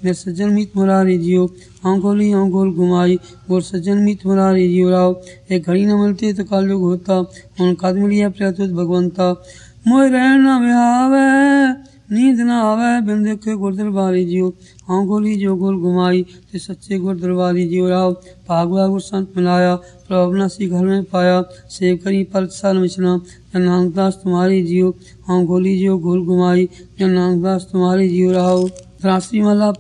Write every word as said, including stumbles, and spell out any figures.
मेरे सज्जन मीत मुरारी जियो आँख खोली आँख खोल घुमाई गोर सज्जन मीत मुरारी जियो राव। एक घड़ी न मिलती तो काल युग होता उन कद मिलिया प्रतुत भगवंता। मोह रहन न विहावे नींद न आवे बिन देखे गुर दरबारी जियो आँख खोली जो गोल घुमाई ते सच्चे गुर दरबारी जियो राव। भागवा गुर संत मिलाया प्रभु नासी घर में पाया सेव करी पर साल मिचना जन नानक दास तुम्हारी जियो आँख खोली जो गोल घुमाई जन नानक दास तुम्हारी जियो राव। राशि माला